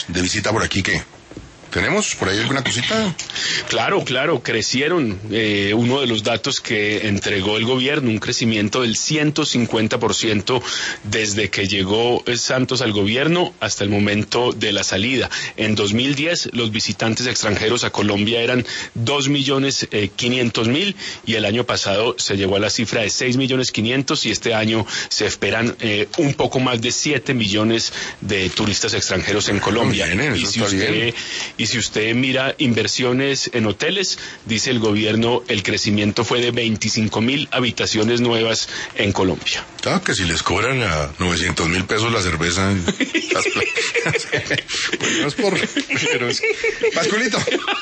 de visita por aquí, ¿qué? ¿Tenemos por ahí alguna cosita? Claro, crecieron. Uno de los datos que entregó el gobierno, un crecimiento del 150% desde que llegó Santos al gobierno hasta el momento de la salida. En 2010 los visitantes extranjeros a Colombia eran 2.500.000 y el año pasado se llegó a la cifra de 6.500.000 y este año se esperan un poco más de 7 millones de turistas extranjeros en Colombia. Bien, Y si usted mira inversiones en hoteles, dice el gobierno, el crecimiento fue de 25.000 habitaciones nuevas en Colombia. Claro que si les cobran a 900.000 pesos la cerveza, pues no es por... Pero es... Pascualito,